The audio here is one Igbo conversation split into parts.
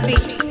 beat.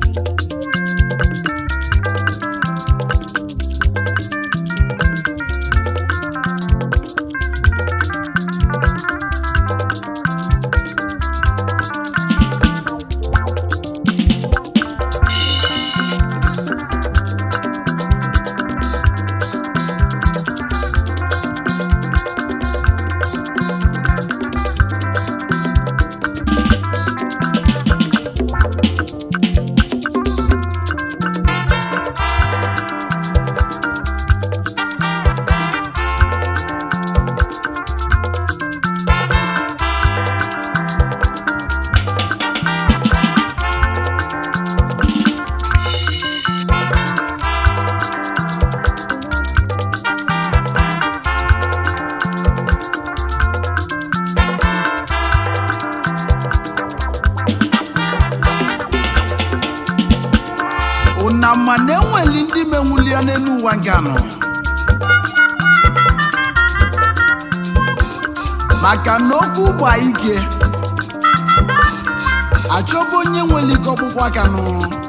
na mana enweli ndị menwuli ya n'elu ụwa nke anọ maka na okwu gba ike achọba onye nwere ike ọkpụkpụ aka nụ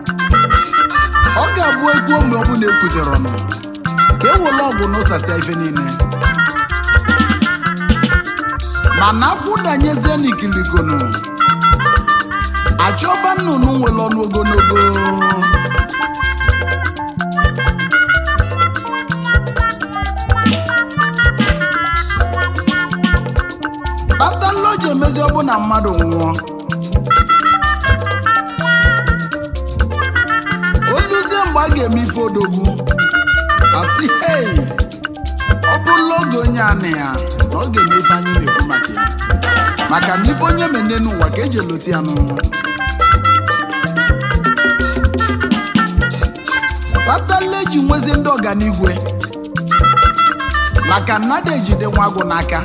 ọ ga-abụ egwu mgbe ọ bụla ekwutere ọnụ ka ewele ọgwụ n'ụsasịa ife niile mana akwụdanyezie n'ikiligono achọba nnụnụ nwere ọnụ ogologo batalo ji emezi ọbụ na mmadụ nwụọ oluzie mgbe a ga-eme ife odogwu asị hei ọ bụla oge onye anị ya na ọ ga-eme ife anyị na-ekwu maka ya maka na ife onye mene n'ụwa ka eji eloti ya n'ụwa batalo ji nwezi ndị ọganigwe maka nnada ejide nwa agwụ n'aka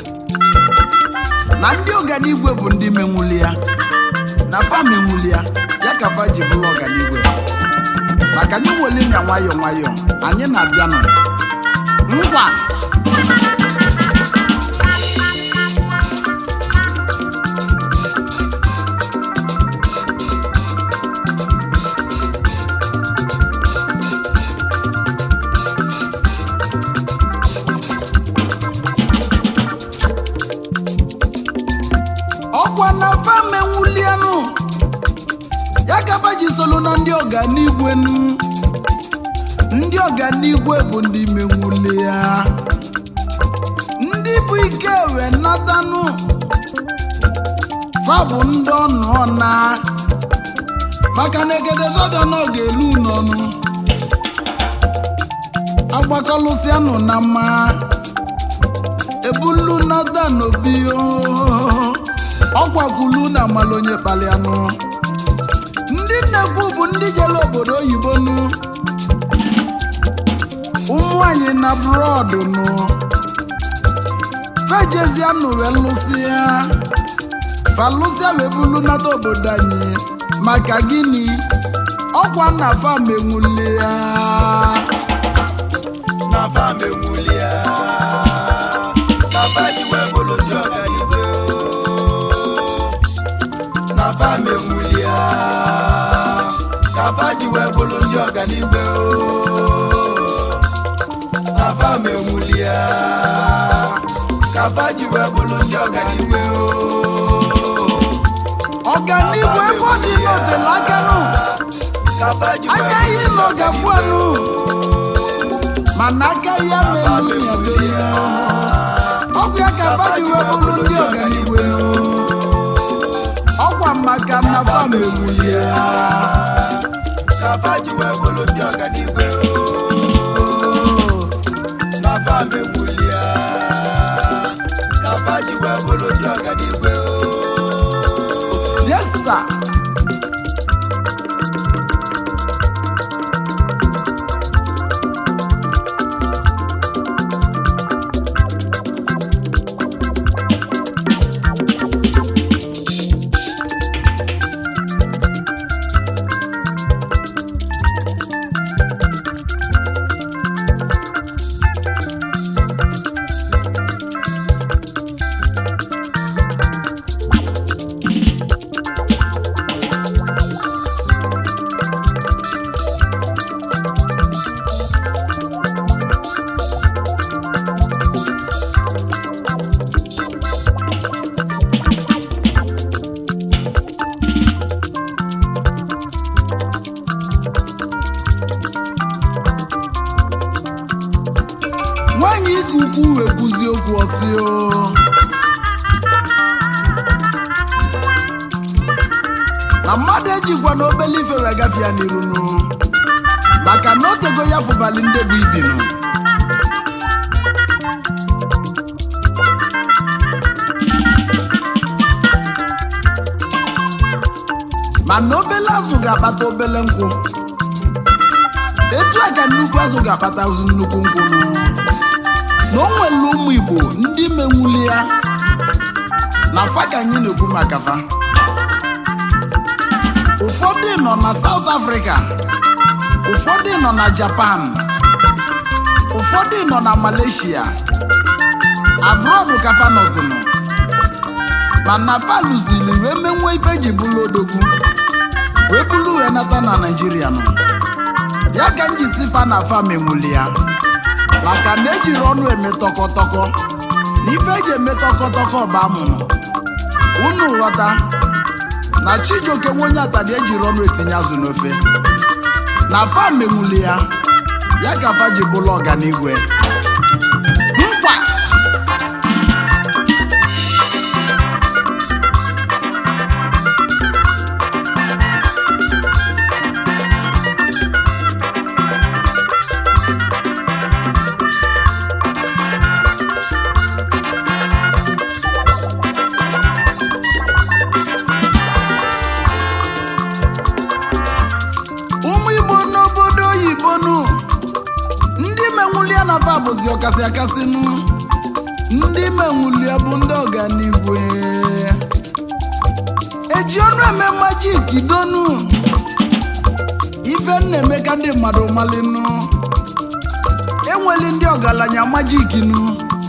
na ndị ọganigwe bụ ndị menwuli ya na fa menwuli ya ya ka fa ji bụrụ ọganigwe maka anyị weli nya nwayọọ nwayọọ anyị na-abịa nọ ngwa ọkwa na fa menwulianụ ya gaba ji solo na ndị ọganigwe ndị ọganigwe bụ ndị menwuli ya ndị bụ ike wee natanụ fa bụ ndị ọnụ ọna maka na egede soga na ọ ga-elu n'ọnụ agbakọlụsịanụ na mma ebulu nata n'obi ọgwakwulu na amala onye kpalianụ ndị nnekwu bụ ndị jere obodo oyibo nụ ụmụ anyị na brọd nụ fejezianụ wee lụsịa falụsịa wee bulu nata obodo anyị maka gịnị ọkwa na fam enwuli ya na fam enwuli ya na fadi wee bulu ndị ọganigwe na fam enwuli ya ka fadi wee bulu ndị ọganigwe na fam enwuli ya ka fadi wee bulu ndị ọganigwe ọganigwe ebe ọ dị n'otele aka nụ anya ihe nọ gafu anụ mana aka ya melu ya ọgwụ ya ka fadi wee bulu ndị ọganigwe ọgwa maka na fam enwuli ya ka fadi wee bulu ndị ọganigwe na fam enwuli ya ka fadi wee bulu ndị ọganigwe yes sir osi o na mmadụ ejikwa na obele ife wee gafee ya n'iru nụ maka na otego ya fụbali ndị bụ ibinu mana obele azụ ga-akpata obele nkwụ etu a ka nnukwu azụ ga-akpata nnukwu nkwụ na o nwere ụmụ Igbo ndị menwuli ya na fa ka anyị na-ekwu maka fa ụfọdụ nọ na South Africa ụfọdụ nọ na Japan ụfọdụ nọ na Malaysia abroad ka fa nọzinụ mana fa lụzili wee menwe ife ji bụlụ odogwu wee bụlụ wee nata na Naịjirịa nọ ya ka m ji si fa na fa menwuli ya maka na ejiri ọnụ eme tọkọtọkọ na ife eji eme tọkọtọkọ bụ amụrụ unu ghọta na Chijioke nwenye atani ejiri ọnụ etinye azụ n'ofe na fa menwuli ya ya ka fa ji bụlụ ọganigwe nkwa na fa bụzi ọkasị akasị nụ ndị menwuli bụ ndị ọganigwe eji ọnụ eme majik donu ife na-eme ka ndị mmadụ malinu enweli ndị ọgaranya majik nụ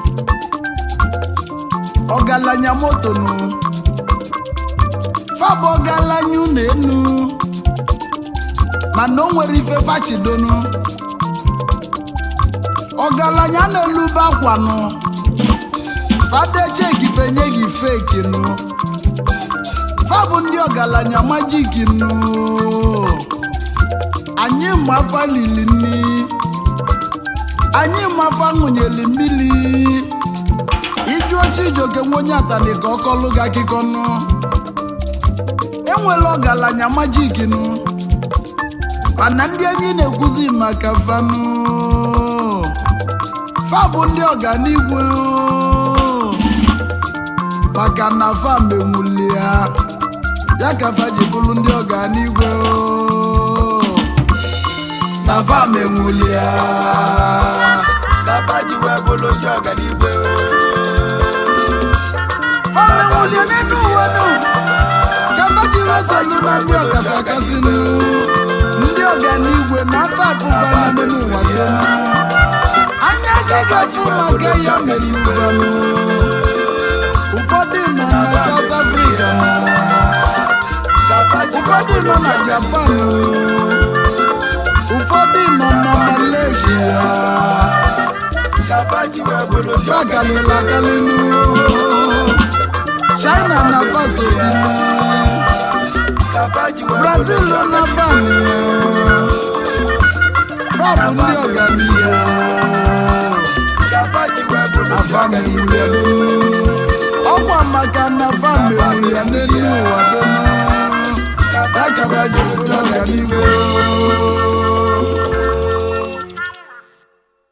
ọgaranya moto nụ fa bụ ọgaranya ụlọ enu mana o nwere ife fachidonu ọgaranya na-elube akwa nụ fada cheki penye gị feki nụ fa bụ ndị ọgaranya majik nụ anyị mafa lili nni anyị mafa ṅụnyeli mmiri iju Chijioke nwenye atani ka ọkọlụ gị akịkọ nụ enwela ọgaranya majik nụ mana ndị anyị na-ekwuzi maka fanụ fa bụ ndị ọganigwe maka na fa menwuli ya ka fa ji bụrụ ndị ọganigwe na fa menwuli ya ka fa ji wee bụrụ ndị ọganigwe fa menwuli ya n'elu uwe nụ ka fa ji wee solu na ndị ọkasị akasị nụ ndị ọganigwe na mba pụfa na n'elu ụwa anya ga-efu maka ya mere iwu ụfọdụ nọ na South Africa ụfọdụ nọ na Japan ụfọdụ nọ na Malaysia fagalila galinu China na Faso Brazil na Fani fabụ ndị ọganihu ọkwa maka na fa menwuli ya n'elu ụwa donu ya ka fa ji bụrụ ọganihu